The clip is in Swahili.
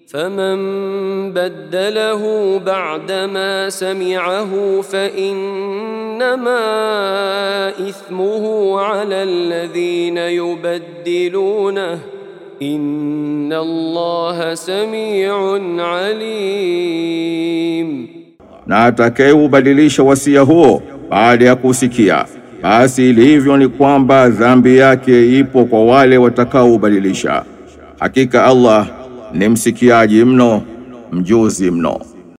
فمن بدله بعدما سمعه فإنما إثمه على الذين يبدلونه إن الله سميع عليم. Na atakayeubadilisha wasia huo baada ya kusikia, basi ilivyo ni kwamba dhambi yake ipo kwa wale watakaoubadilisha. Hakika Allah ni msikiaji mno, mjuzi mno.